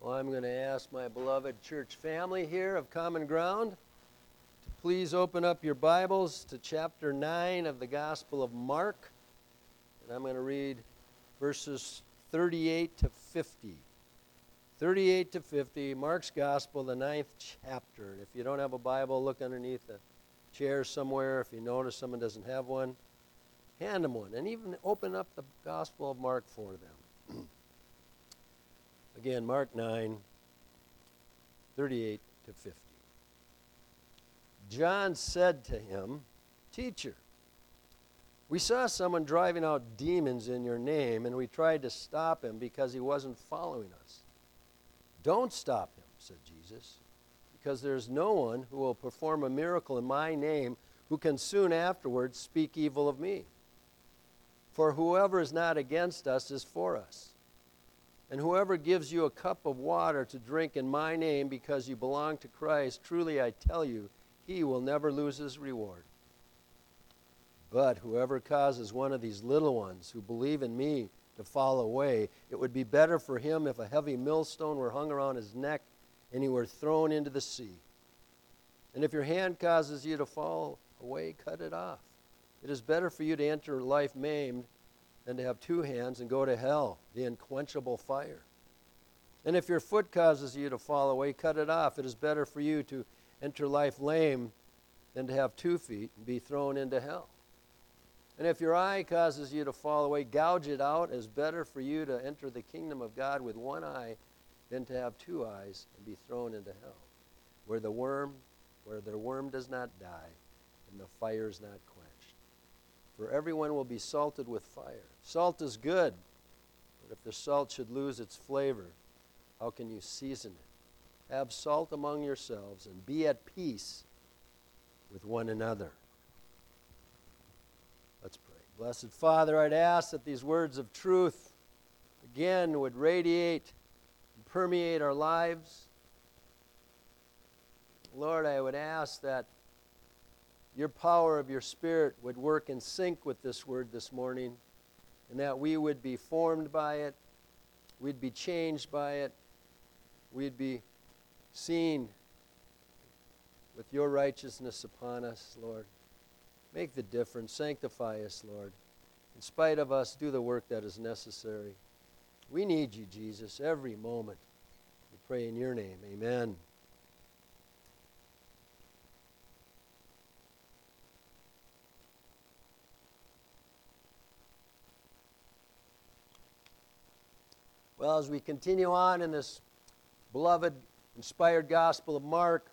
Well, I'm going to ask my beloved church family here of Common Ground to please open up your Bibles to chapter 9 of the Gospel of Mark. And I'm going to read verses 38 to 50. 38 to 50, Mark's Gospel, the 9th chapter. And if you don't have a Bible, look underneath the chair somewhere. If you notice someone doesn't have one, hand them one. And even open up the Gospel of Mark for them. Again, Mark 9, 38 to 50. John said to him, "Teacher, we saw someone driving out demons in your name, and we tried to stop him because he wasn't following us." "Don't stop him," said Jesus, "because there is no one who will perform a miracle in my name who can soon afterwards speak evil of me. For whoever is not against us is for us. And whoever gives you a cup of water to drink in my name because you belong to Christ, truly I tell you, he will never lose his reward. But whoever causes one of these little ones who believe in me to fall away, it would be better for him if a heavy millstone were hung around his neck and he were thrown into the sea. And if your hand causes you to fall away, cut it off. It is better for you to enter life maimed than to have two hands and go to hell, the unquenchable fire. And if your foot causes you to fall away, cut it off. It is better for you to enter life lame than to have 2 feet and be thrown into hell. And if your eye causes you to fall away, gouge it out. It is better for you to enter the kingdom of God with one eye than to have 2 eyes and be thrown into hell, where the worm does not die and the fire is not quenched. For everyone will be salted with fire. Salt is good, but if the salt should lose its flavor, how can you season it? Have salt among yourselves and be at peace with one another." Let's pray. Blessed Father, I'd ask that these words of truth again would radiate and permeate our lives. Lord, I would ask that your power of your Spirit would work in sync with this word this morning, and that we would be formed by it, we'd be changed by it, we'd be seen with your righteousness upon us, Lord. Make the difference. Sanctify us, Lord. In spite of us, do the work that is necessary. We need you, Jesus, every moment. We pray in your name. Amen. Well, as we continue on in this beloved, inspired Gospel of Mark,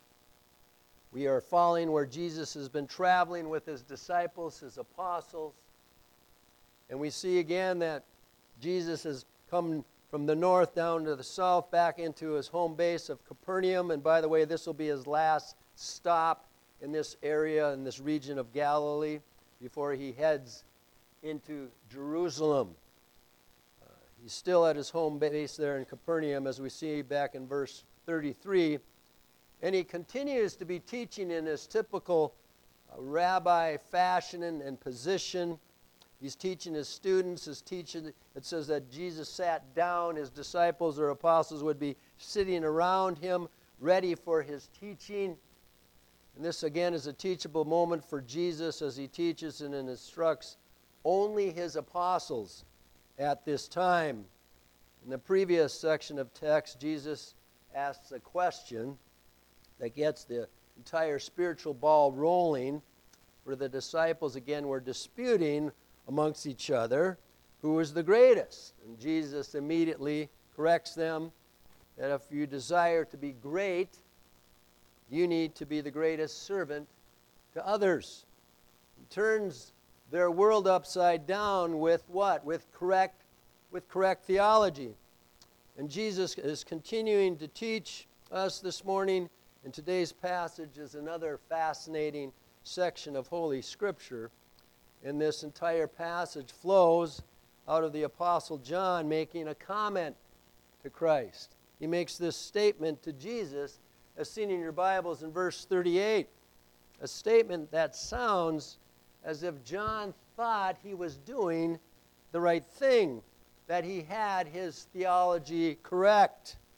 we are following where Jesus has been traveling with his disciples, his apostles. And we see again that Jesus has come from the north down to the south, back into his home base of Capernaum. And by the way, this will be his last stop in this area, in this region of Galilee, before he heads into Jerusalem. He's still at his home base there in Capernaum, as we see back in verse 33. And he continues to be teaching in his typical rabbi fashion and position. He's teaching his students. It says that Jesus sat down. His disciples or apostles would be sitting around him, ready for his teaching. And this, again, is a teachable moment for Jesus as he teaches and instructs only his apostles at this time. In the previous section of text, Jesus asks a question that gets the entire spiritual ball rolling, where the disciples again were disputing amongst each other who was the greatest. And Jesus immediately corrects them that if you desire to be great, you need to be the greatest servant to others. He turns their world upside down with what? With correct theology. And Jesus is continuing to teach us this morning, and today's passage is another fascinating section of Holy Scripture. And this entire passage flows out of the Apostle John making a comment to Christ. He makes this statement to Jesus, as seen in your Bibles in verse 38, a statement that sounds as if John thought he was doing the right thing, that he had his theology correct.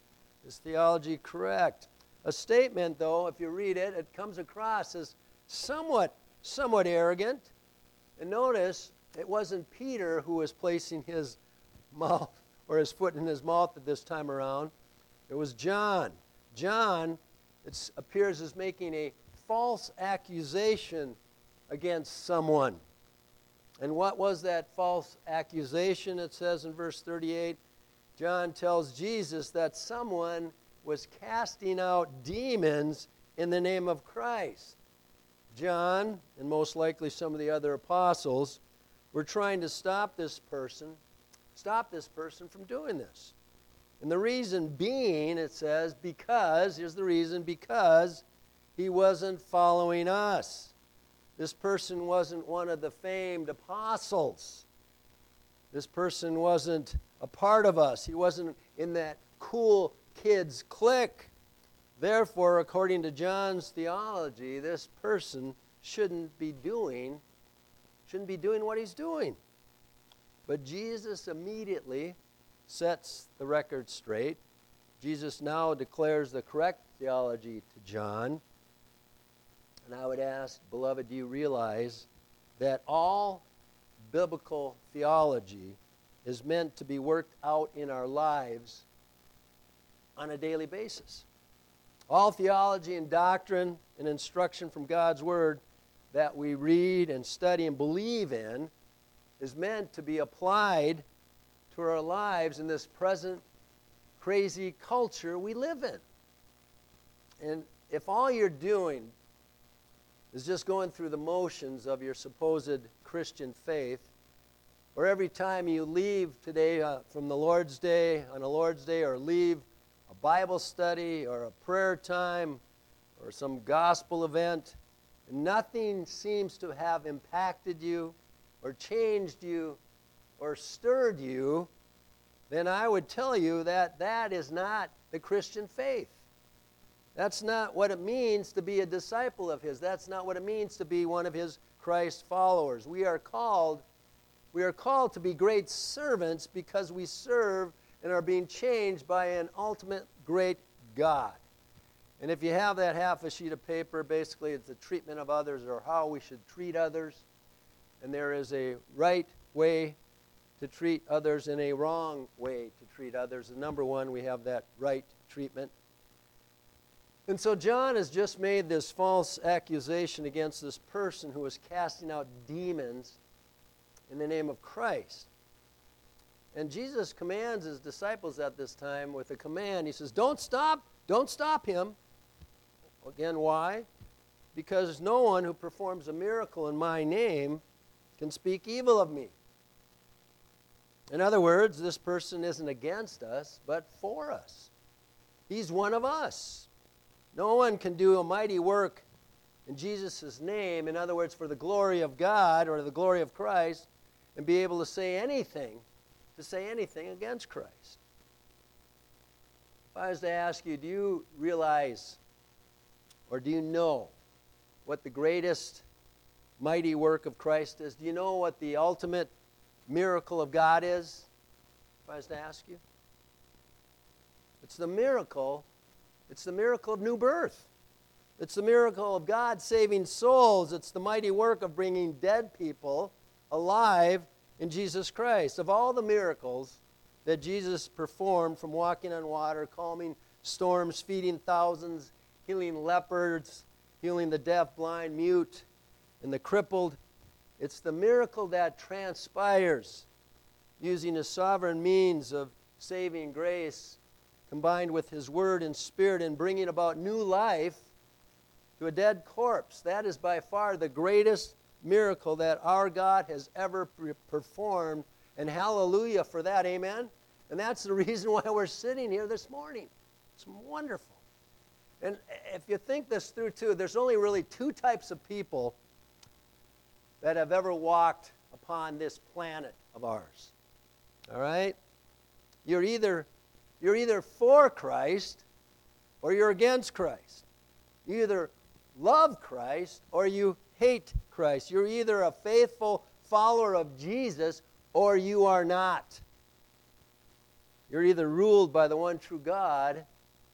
Is theology correct? A statement, though, if you read it, it comes across as somewhat arrogant. And notice, it wasn't Peter who was placing his mouth or his foot in his mouth at this time around. It was John. John, it appears, as making a false accusation against someone. And what was that false accusation? It says in verse 38, John tells Jesus that someone was casting out demons in the name of Christ. John, and most likely some of the other apostles, were trying to stop this person from doing this. And the reason being, it says, here's the reason, because he wasn't following us. This person wasn't one of the famed apostles. This person wasn't a part of us. He wasn't in that cool kids clique. Therefore, according to John's theology, this person shouldn't be doing what he's doing. But Jesus immediately sets the record straight. Jesus now declares the correct theology to John. And I would ask, beloved, do you realize that all biblical theology is meant to be worked out in our lives on a daily basis? All theology and doctrine and instruction from God's Word that we read and study and believe in is meant to be applied to our lives in this present crazy culture we live in. And if all you're doing is just going through the motions of your supposed Christian faith, or every time you leave today from the Lord's Day, on a Lord's Day, or leave a Bible study or a prayer time or some gospel event, nothing seems to have impacted you or changed you or stirred you, then I would tell you that that is not the Christian faith. That's not what it means to be a disciple of His. That's not what it means to be one of His Christ followers. We are called to be great servants because we serve and are being changed by an ultimate great God. And if you have that half a sheet of paper, basically it's the treatment of others or how we should treat others. And there is a right way to treat others and a wrong way to treat others. And number one, we have that right treatment. And so John has just made this false accusation against this person who was casting out demons in the name of Christ. And Jesus commands His disciples at this time with a command. He says, don't stop him. Again, why? Because no one who performs a miracle in my name can speak evil of me. In other words, this person isn't against us, but for us. He's one of us. No one can do a mighty work in Jesus' name, in other words, for the glory of God or the glory of Christ, and be able to say anything against Christ. If I was to ask you, do you realize or do you know what the greatest mighty work of Christ is? Do you know what the ultimate miracle of God is? If I was to ask you. It's the miracle of new birth. It's the miracle of God saving souls. It's the mighty work of bringing dead people alive in Jesus Christ. Of all the miracles that Jesus performed, from walking on water, calming storms, feeding thousands, healing lepers, healing the deaf, blind, mute, and the crippled, it's the miracle that transpires using His sovereign means of saving grace combined with His Word and Spirit and bringing about new life to a dead corpse. That is by far the greatest miracle that our God has ever performed, and hallelujah for that, amen? And that's the reason why we're sitting here this morning. It's wonderful. And if you think this through too, there's only really two types of people that have ever walked upon this planet of ours. All right? You're either for Christ or you're against Christ. You either love Christ or you hate Christ. You're either a faithful follower of Jesus or you are not. You're either ruled by the one true God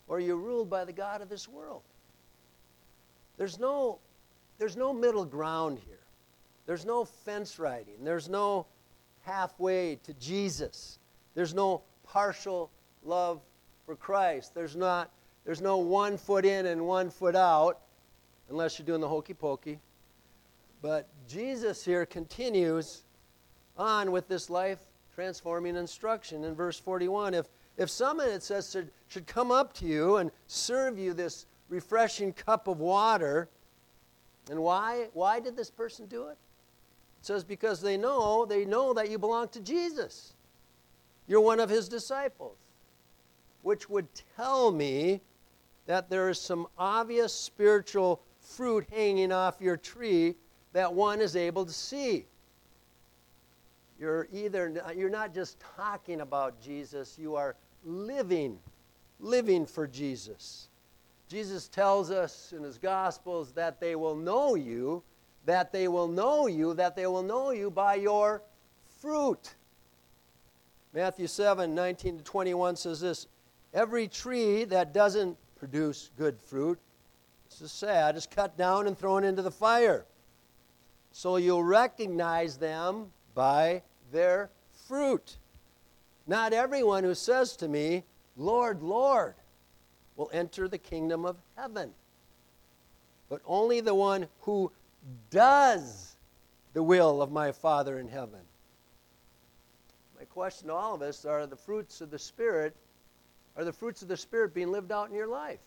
or you're ruled by the god of this world. There's no middle ground here. There's no fence riding. There's no halfway to Jesus. There's no partial love for Christ. There's no 1 foot in and 1 foot out, unless you're doing the hokey pokey. But Jesus here continues on with this life-transforming instruction in verse 41. If someone, it says, should come up to you and serve you this refreshing cup of water, and why did this person do it? It says because they know that you belong to Jesus. You're one of his disciples, which would tell me that there is some obvious spiritual fruit hanging off your tree that one is able to see. You're not just talking about Jesus, you are living for Jesus. Jesus tells us in his Gospels that they will know you by your fruit. Matthew 7:19-21 says this, every tree that doesn't produce good fruit, this is sad, is cut down and thrown into the fire. So you'll recognize them by their fruit. Not everyone who says to me, Lord, Lord, will enter the kingdom of heaven, but only the one who does the will of my Father in heaven. My question to all of us are the fruits of the Spirit being lived out in your life?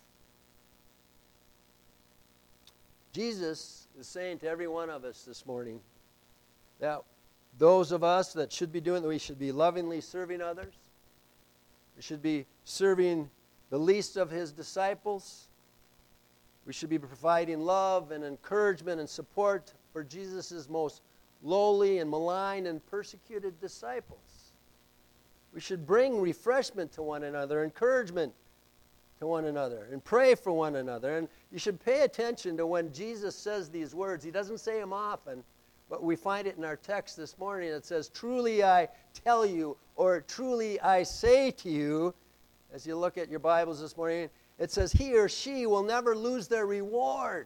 Jesus is saying to every one of us this morning that those of us that should be doing that, we should be lovingly serving others. We should be serving the least of his disciples. We should be providing love and encouragement and support for Jesus' most lowly and maligned and persecuted disciples. We should bring refreshment to one another, encouragement to one another, and pray for one another. And you should pay attention to when Jesus says these words. He doesn't say them often, but we find it in our text this morning. It says, truly I tell you, or truly I say to you. As you look at your Bibles this morning, it says he or she will never lose their reward.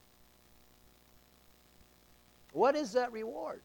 What is that reward?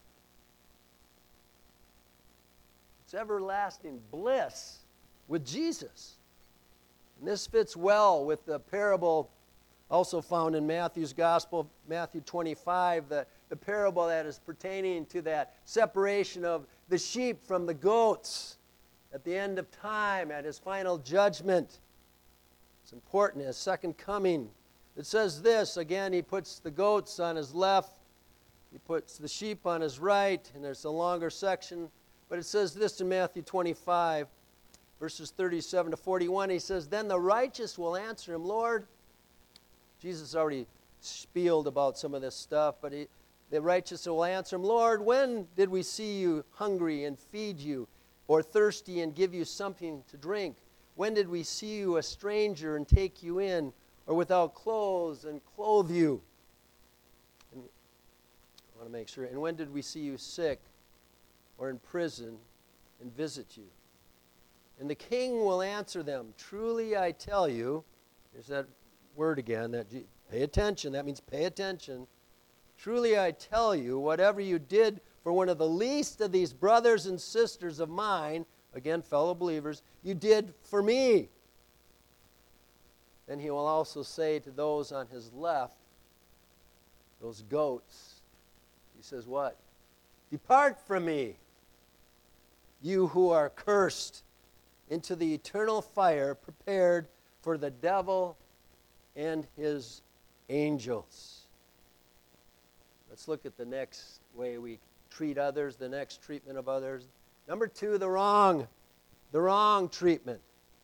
It's everlasting bliss with Jesus. And this fits well with the parable also found in Matthew's Gospel, Matthew 25, the parable that is pertaining to that separation of the sheep from the goats at the end of time, at his final judgment. It's important, his second coming. It says this, again, he puts the goats on his left, he puts the sheep on his right, and there's a longer section. But it says this in Matthew 25, verses 37-41. He says, then the righteous will answer him, Lord. Jesus already spieled about some of this stuff, but the righteous will answer him, Lord, when did we see you hungry and feed you, or thirsty and give you something to drink? When did we see you a stranger and take you in, or without clothes and clothe you? And I want to make sure. And when did we see you sick or in prison and visit you? And the king will answer them, truly I tell you, there's that word again, pay attention, that means pay attention. Truly I tell you, whatever you did for one of the least of these brothers and sisters of mine, again, fellow believers, you did for me. Then he will also say to those on his left, those goats, he says what? Depart from me, you who are cursed, into the eternal fire prepared for the devil and his angels. Let's look at the next way we treat others, the next treatment of others. Number 2, the wrong treatment.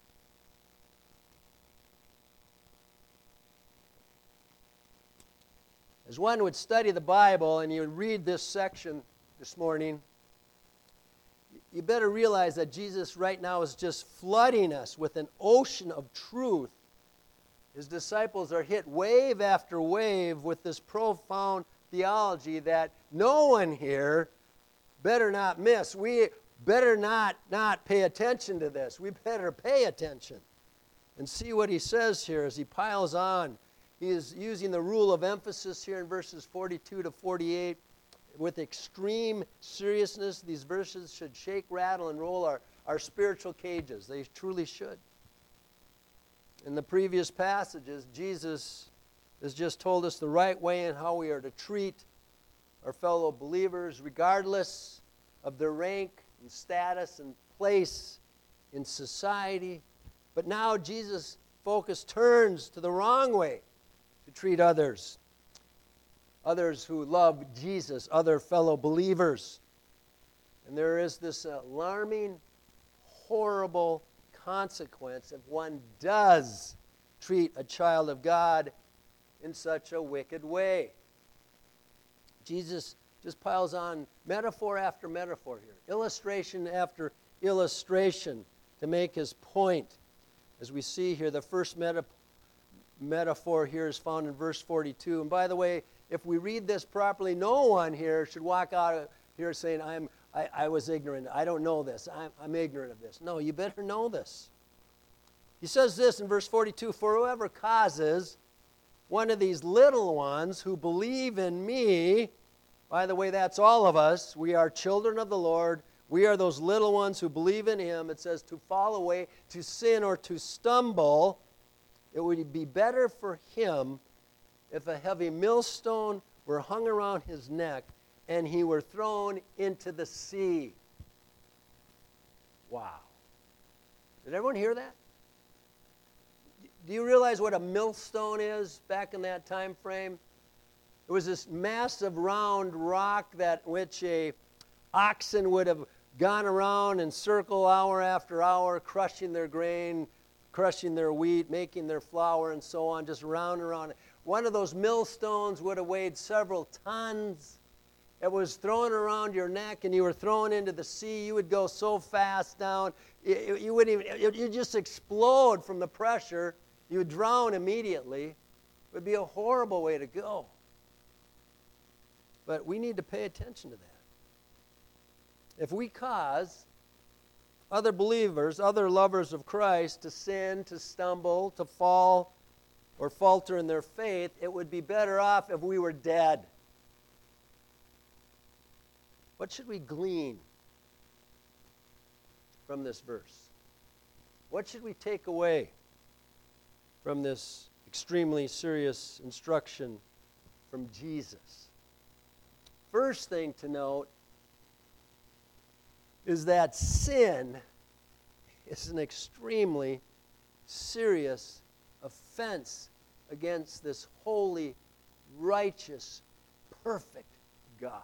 As one would study the Bible and you read this section this morning, you better realize that Jesus right now is just flooding us with an ocean of truth. His disciples are hit wave after wave with this profound theology that no one here better not miss. We better not pay attention to this. We better pay attention. And see what he says here as he piles on. He is using the rule of emphasis here in verses 42 to 48 with extreme seriousness. These verses should shake, rattle, and roll our spiritual cages. They truly should. In the previous passages, Jesus has just told us the right way and how we are to treat our fellow believers, regardless of their rank and status and place in society. But now Jesus' focus turns to the wrong way to treat others who love Jesus, other fellow believers. And there is this alarming, horrible consequence if one does treat a child of God in such a wicked way. Jesus just piles on metaphor after metaphor here, illustration after illustration to make his point. As we see here, the first metaphor here is found in verse 42. And by the way, if we read this properly, no one here should walk out of here saying, I was ignorant. I don't know this. I'm ignorant of this. No, you better know this. He says this in verse 42, "For whoever causes one of these little ones who believe in me," by the way, that's all of us. We are children of the Lord. We are those little ones who believe in him. It says to fall away, to sin, or to stumble. It would be better for him if a heavy millstone were hung around his neck and he were thrown into the sea. Wow. Did everyone hear that? Do you realize what a millstone is back in that time frame? It was this massive round rock that which a oxen would have gone around and circle hour after hour, crushing their grain, crushing their wheat, making their flour, and so on, just round and round. One of those millstones would have weighed several tons. It was thrown around your neck, and you were thrown into the sea. You would go so fast down, you'd just explode from the pressure. You would drown immediately. It would be a horrible way to go. But we need to pay attention to that. If we cause other believers, other lovers of Christ, to sin, to stumble, to fall, or falter in their faith, it would be better off if we were dead. What should we glean from this verse? What should we take away from this extremely serious instruction from Jesus? First thing to note is that sin is an extremely serious offense against this holy, righteous, perfect God.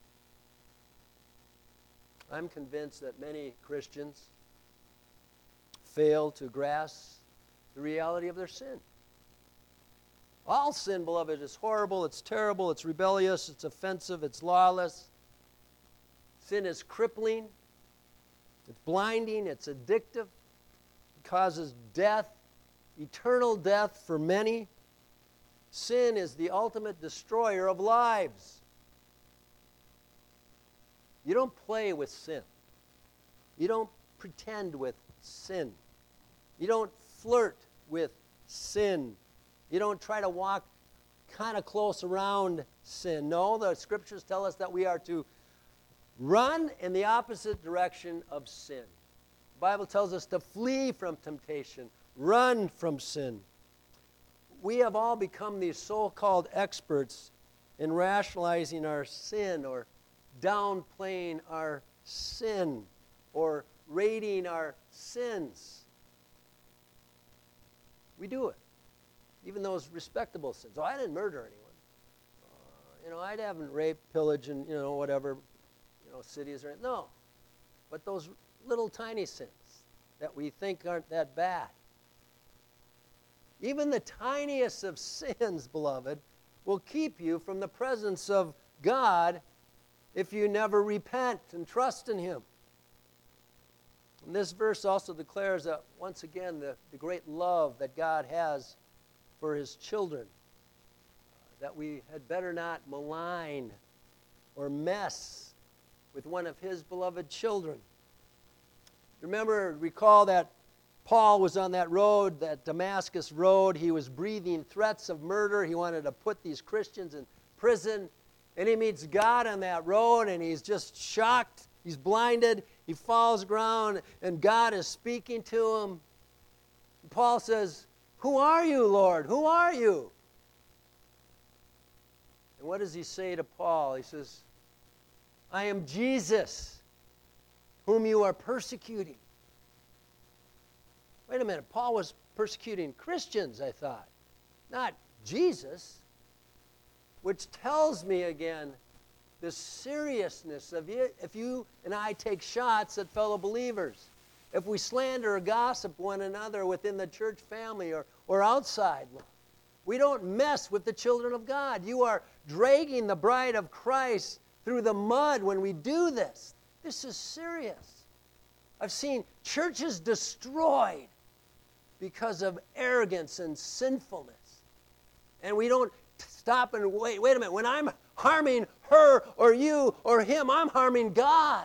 I'm convinced that many Christians fail to grasp the reality of their sin. All sin, beloved, is horrible, it's terrible, it's rebellious, it's offensive, it's lawless. Sin is crippling, it's blinding, it's addictive, it causes death, eternal death for many. Sin is the ultimate destroyer of lives. You don't play with sin. You don't pretend with sin. You don't flirt with sin. You don't try to walk kind of close around sin. No, the scriptures tell us that we are to run in the opposite direction of sin. The Bible tells us to flee from temptation, run from sin. We have all become these so-called experts in rationalizing our sin or downplaying our sin or rating our sins. We do it. Even those respectable sins. Oh, I didn't murder anyone. I haven't raped, pillaged, and, whatever, cities or anything. No. But those little tiny sins that we think aren't that bad. Even the tiniest of sins, beloved, will keep you from the presence of God if you never repent and trust in him. And this verse also declares that, once again, the great love that God has for his children, that we had better not malign or mess with one of his beloved children. Recall that Paul was on that road, that Damascus road. He was breathing threats of murder. He wanted to put these Christians in prison. And he meets God on that road, and he's just shocked. He's blinded. He falls ground, and God is speaking to him. And Paul says, "Who are you, Lord? Who are you?" And what does he say to Paul? He says, "I am Jesus, whom you are persecuting." Wait a minute, Paul was persecuting Christians, I thought, not Jesus, which tells me again the seriousness of it if you and I take shots at fellow believers, if we slander or gossip one another within the church family or outside. We don't mess with the children of God. You are dragging the bride of Christ through the mud when we do this. This is serious. I've seen churches destroyed because of arrogance and sinfulness. And we don't stop and wait a minute. When I'm harming her or you or him, I'm harming God.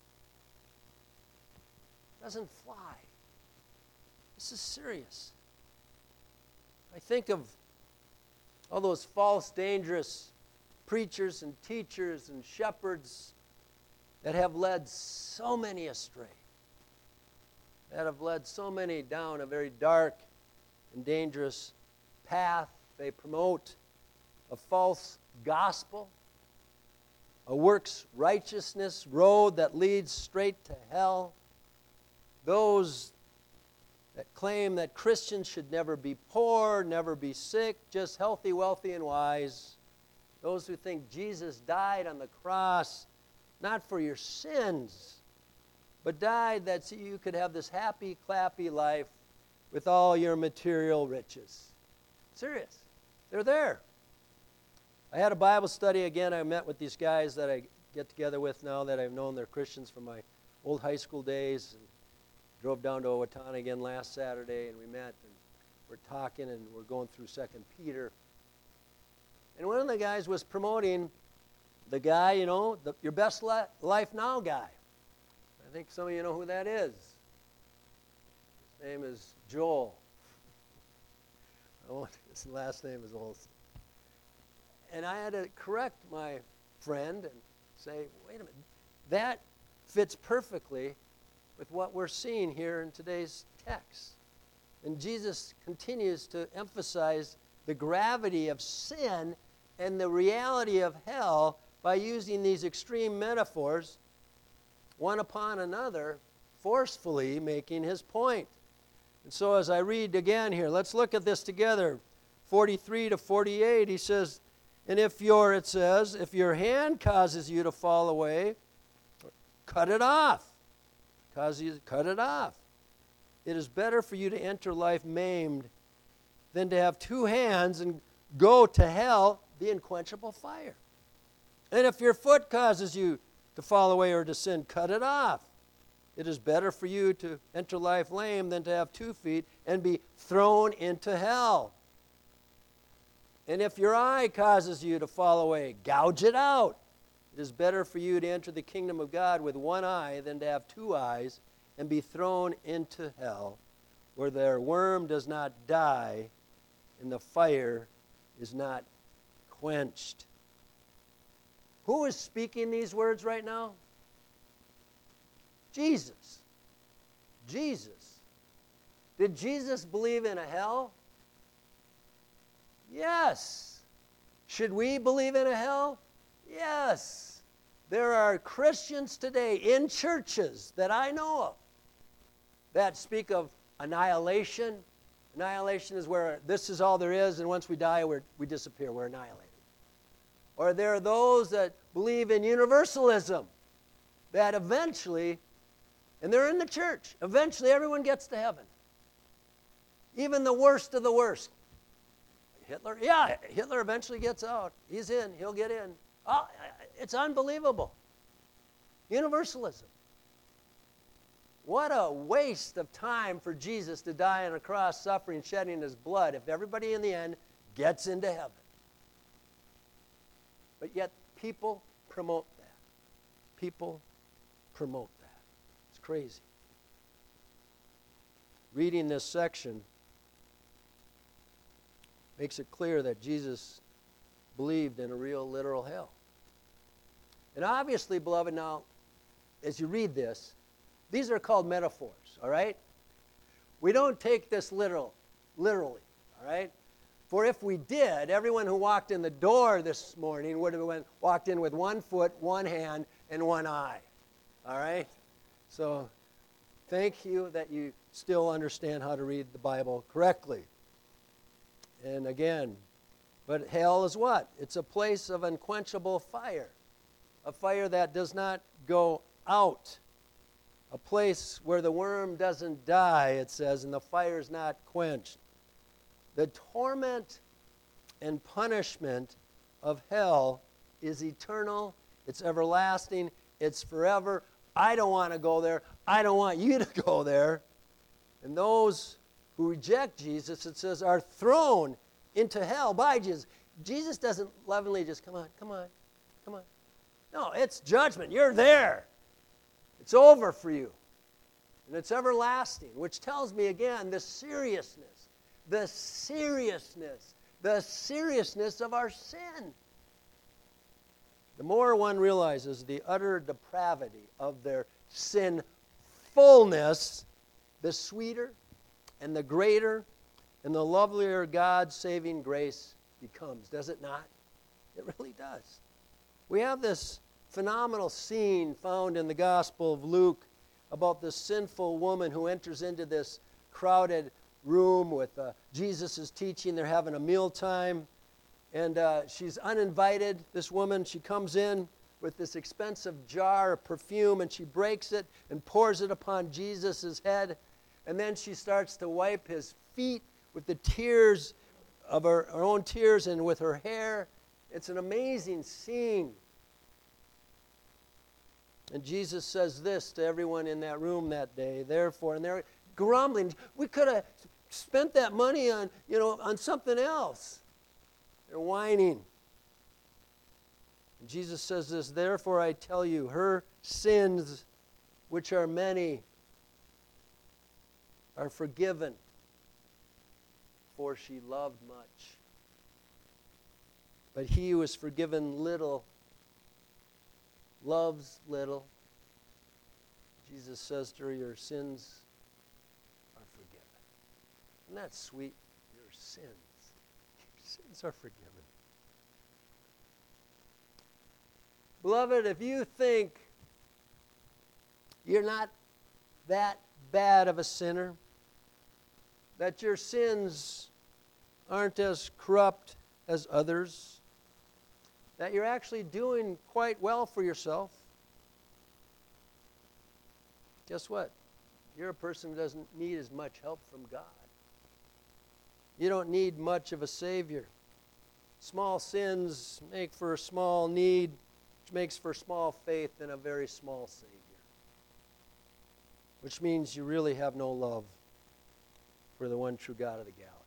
It doesn't fly. This is serious. I think of all those false, dangerous preachers and teachers and shepherds that have led so many astray, that have led so many down a very dark and dangerous path. They promote a false gospel, a works righteousness road that leads straight to hell. Those that claim that Christians should never be poor, never be sick, just healthy, wealthy, and wise. Those who think Jesus died on the cross not for your sins, but died that so you could have this happy, clappy life with all your material riches. Serious. They're there. I had a Bible study again. I met with these guys that I get together with now that I've known they're Christians from my old high school days. And drove down to Owatonna again last Saturday, and we met, and we're talking, and we're going through 2 Peter. And one of the guys was promoting the guy, your best life now guy. I think some of you know who that is. His name is Joel. His last name is Olson. And I had to correct my friend and say, wait a minute, that fits perfectly with what we're seeing here in today's text. And Jesus continues to emphasize the gravity of sin and the reality of hell by using these extreme metaphors, one upon another, forcefully making his point. And so as I read again here, let's look at this together. 43 to 48, he says, and if your hand causes you to fall away, cut it off. Cut it off. It is better for you to enter life maimed than to have two hands and go to hell, the unquenchable fire. And if your foot causes you to fall away or to sin, cut it off. It is better for you to enter life lame than to have 2 feet and be thrown into hell. And if your eye causes you to fall away, gouge it out. It is better for you to enter the kingdom of God with one eye than to have 2 eyes and be thrown into hell, where their worm does not die and the fire is not quenched. Who is speaking these words right now? Jesus. Jesus. Did Jesus believe in a hell? Yes. Should we believe in a hell? Yes. There are Christians today in churches that I know of that speak of annihilation. Annihilation is where this is all there is, and once we die, we disappear, we're annihilated. Or there are those that believe in universalism, that eventually, and they're in the church, eventually everyone gets to heaven. Even the worst of the worst. Hitler eventually gets out. He's in, he'll get in. Oh, it's unbelievable. Universalism. What a waste of time for Jesus to die on a cross, suffering, shedding his blood, if everybody in the end gets into heaven. But yet people promote that. People promote that. It's crazy. reading this section makes it clear that Jesus believed in a real, literal hell. And obviously, beloved, now, as you read this, these are called metaphors, all right? We don't take this literally, all right? For if we did, everyone who walked in the door this morning would have walked in with 1 foot, 1 hand, and 1 eye, all right? So thank you that you still understand how to read the Bible correctly. And again, but hell is what? It's a place of unquenchable fire, a fire that does not go out, a place where the worm doesn't die, it says, and the fire is not quenched. The torment and punishment of hell is eternal, it's everlasting, it's forever. I don't want to go there. I don't want you to go there. And those who reject Jesus, it says, are thrown into hell by Jesus. Jesus doesn't lovingly just, come on. No, it's judgment. You're there. It's over for you. And it's everlasting, which tells me again the seriousness of our sin. The more one realizes the utter depravity of their sinfulness, the sweeter and the greater and the lovelier God's saving grace becomes, does it not? It really does. We have this phenomenal scene found in the Gospel of Luke about this sinful woman who enters into this crowded room with Jesus' teaching. They're having a mealtime, and she's uninvited, this woman. She comes in with this expensive jar of perfume, and she breaks it and pours it upon Jesus' head, and then she starts to wipe his feet with the tears of her own tears and with her hair. It's an amazing scene. And Jesus says this to everyone in that room that day, therefore, and they're grumbling, we could have spent that money on, on something else. They're whining. And Jesus says this, therefore I tell you, her sins, which are many, are forgiven, for she loved much. But he who is forgiven little loves little. Jesus says to her, your sins are forgiven. Isn't that sweet? Your sins are forgiven. Beloved, if you think you're not that bad of a sinner, that your sins aren't as corrupt as others, that you're actually doing quite well for yourself, guess what? You're a person who doesn't need as much help from God. You don't need much of a Savior. Small sins make for a small need, which makes for small faith in a very small Savior, which means you really have no love for the one true God of the galaxies.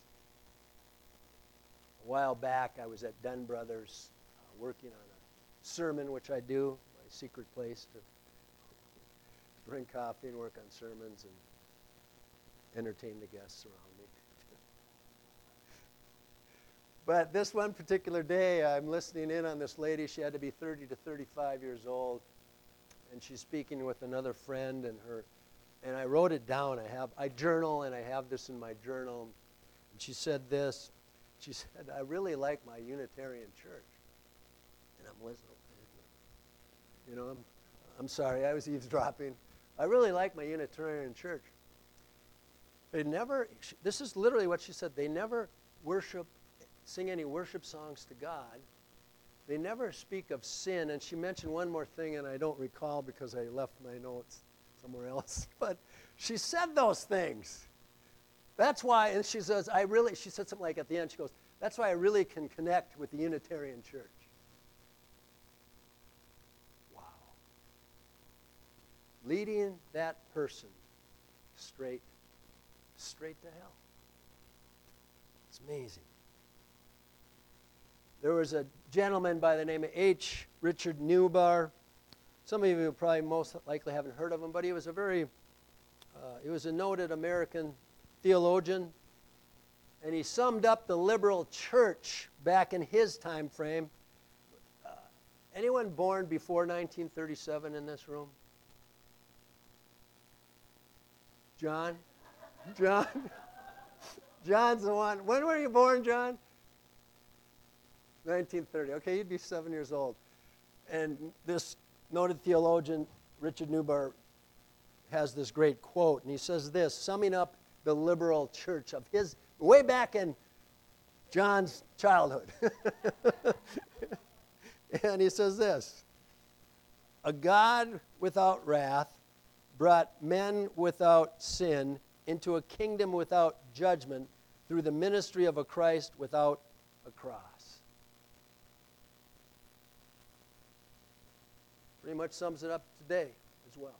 A while back, I was at Dunn Brothers working on a sermon, which I do, my secret place to bring coffee and work on sermons and entertain the guests around me. But this one particular day, I'm listening in on this lady. She had to be 30 to 35 years old, and she's speaking with another friend, and I wrote it down. I journal, and I have this in my journal. And she said this. She said, I really like my Unitarian church. And I'm listening. I'm sorry, I was eavesdropping. I really like my Unitarian church. This is literally what she said, they never sing any worship songs to God. They never speak of sin. And she mentioned one more thing, and I don't recall because I left my notes somewhere else. But she said those things. That's why, and she says, she said something like at the end, she goes, that's why I really can connect with the Unitarian church. Wow. Leading that person straight to hell. It's amazing. There was a gentleman by the name of H. Richard Newbar. Some of you probably most likely haven't heard of him, but he was a very He was a noted American theologian, and he summed up the liberal church back in his time frame. Anyone born before 1937 in this room? John? John? John's the one. When were you born, John? 1930. Okay, you'd be 7 years old. And this noted theologian, Richard Newbar, has this great quote, and he says this, summing up the liberal church of his, way back in John's childhood. And he says this, a God without wrath brought men without sin into a kingdom without judgment through the ministry of a Christ without a cross. Pretty much sums it up today as well.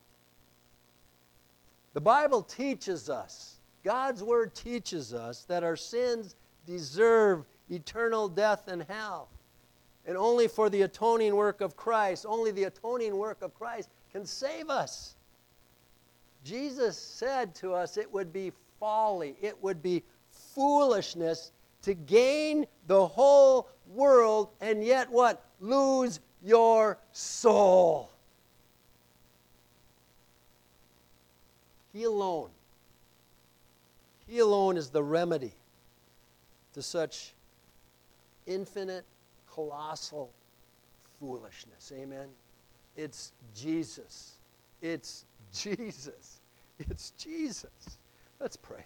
The Bible teaches us, God's Word teaches us that our sins deserve eternal death and hell. And only for the atoning work of Christ, only the atoning work of Christ can save us. Jesus said to us it would be folly, it would be foolishness to gain the whole world and yet what? Lose your soul. He alone is the remedy to such infinite, colossal foolishness. Amen? It's Jesus. It's Jesus. It's Jesus. Let's pray.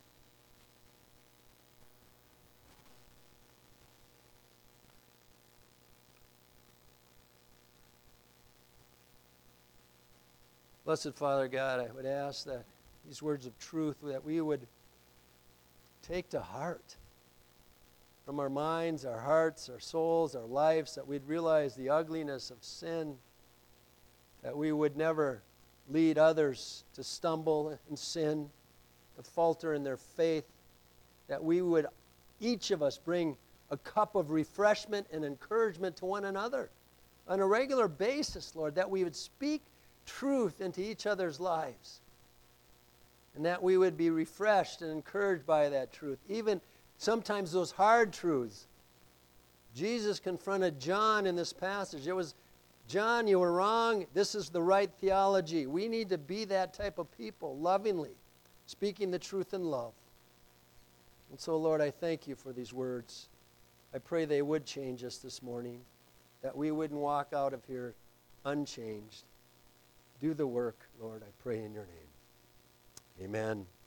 Blessed Father God, I would ask that these words of truth that we would take to heart from our minds, our hearts, our souls, our lives, that we'd realize the ugliness of sin, that we would never lead others to stumble in sin, to falter in their faith, that we would, each of us, bring a cup of refreshment and encouragement to one another on a regular basis, Lord, that we would speak truth into each other's lives, and that we would be refreshed and encouraged by that truth. Even sometimes those hard truths. Jesus confronted John in this passage. It was, John, you were wrong. This is the right theology. We need to be that type of people, lovingly, speaking the truth in love. And so, Lord, I thank you for these words. I pray they would change us this morning, that we wouldn't walk out of here unchanged. Do the work, Lord, I pray in your name. Amen.